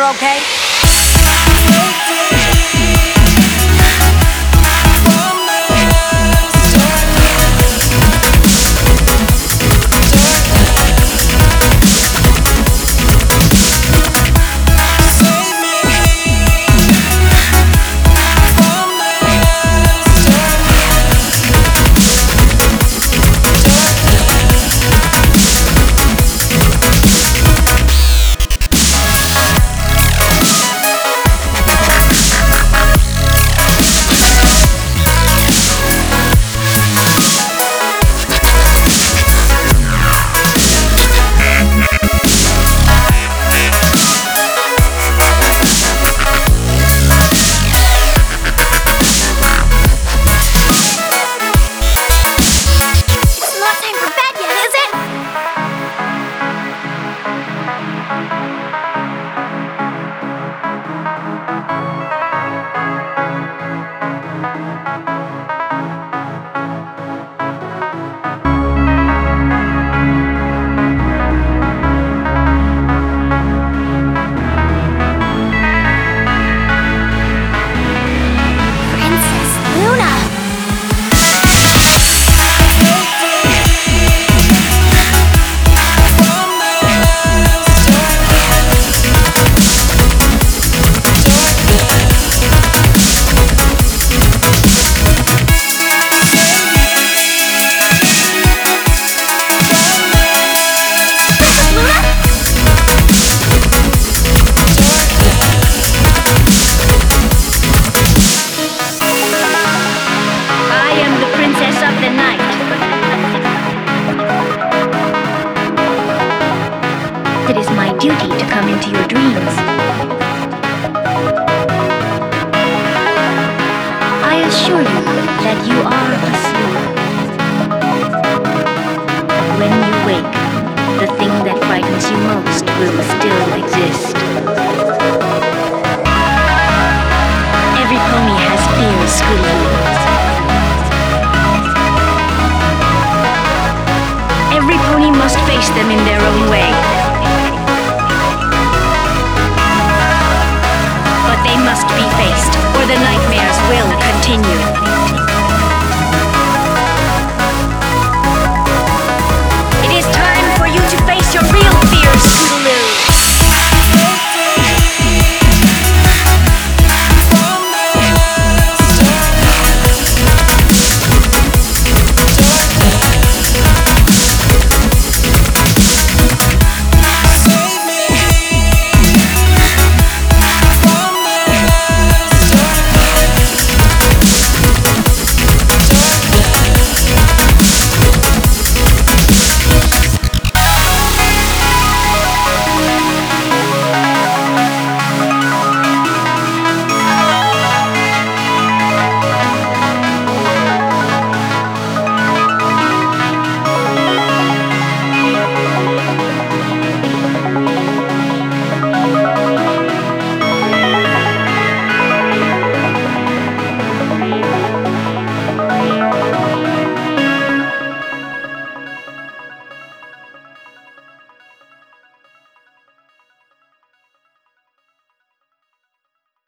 okay? It is my duty to come into your dreams. I assure you that you are asleep. When you wake, the thing that frightens you most will still exist. Every pony has fears, Scooby-Doo. Every pony must face them in their own way. But they must be faced, or the nightmares will continue.